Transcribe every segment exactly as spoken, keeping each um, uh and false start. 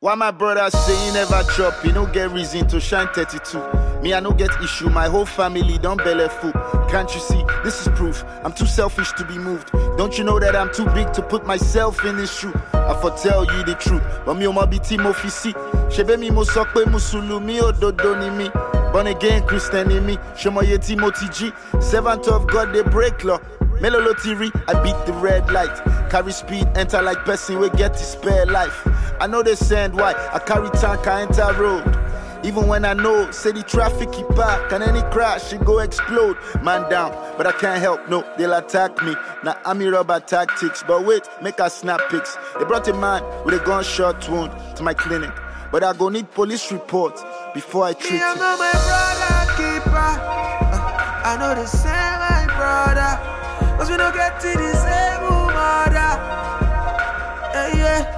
Why my brother say he never chop, he no get reason to shine thirty-two. Me, I no get issue, my whole family don't belly full. Can't you see, this is proof, I'm too selfish to be moved. Don't you know that I'm too big to put myself in this shoe? I foretell you the truth, but me o ma be Timothy C. Shebe mi mo sokwe musulumi ododo ni mi. Born again Christian in me, Shemoye Timothy G. Servant of God, they break law. Melolotiri, I beat the red light. Carry speed, enter like person we get to spare life. I know they send why, I carry tank, I enter road. Even when I know, say the traffic keep back, and any crash, it go explode. Man down, but I can't help, no, they'll attack me. Now I'm in rubber tactics, but wait, make a snap pics. They brought a man with a gunshot wound to my clinic, but I go need police report before I treat me, him. I know my brother keeper, uh, I know the same my brother, cause we don't get to the same mother. Yeah, yeah.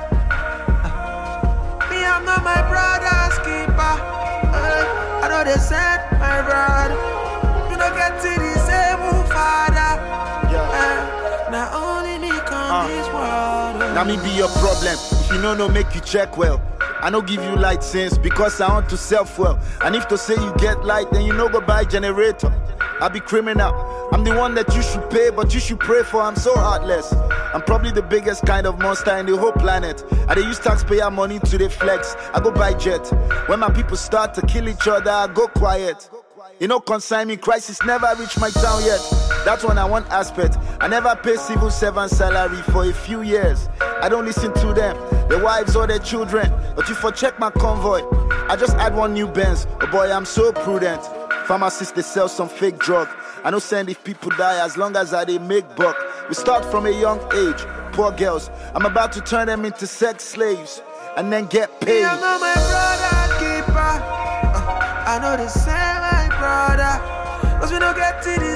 I'm not my brother's keeper. Uh, I know they said my brother. You don't get to the same father. Uh, now only me come uh, this world. Uh. Now me be your problem. If you know no make you check well. I no give you light sense because I want to self well. And if to say you get light, then you no go buy generator. I be criminal. I'm the one that you should pay, but you should pray for. I'm so heartless. I'm probably the biggest kind of monster in the whole planet. I dey use taxpayer money to the flex. I go buy jet. When my people start to kill each other, I go quiet. You know, consign me, crisis never reached my town yet. That's one I want aspect. I never pay civil servant salary for a few years. I don't listen to them, their wives or their children. But you for check my convoy, I just add one new Benz. Oh boy, I'm so prudent. Pharmacists, they sell some fake drug. I no send if people die as long as I they make buck. We start from a young age, poor girls. I'm about to turn them into sex slaves and then get paid. Me, I know my brother keeper. Uh, I know the same my brother, cause we don't get to the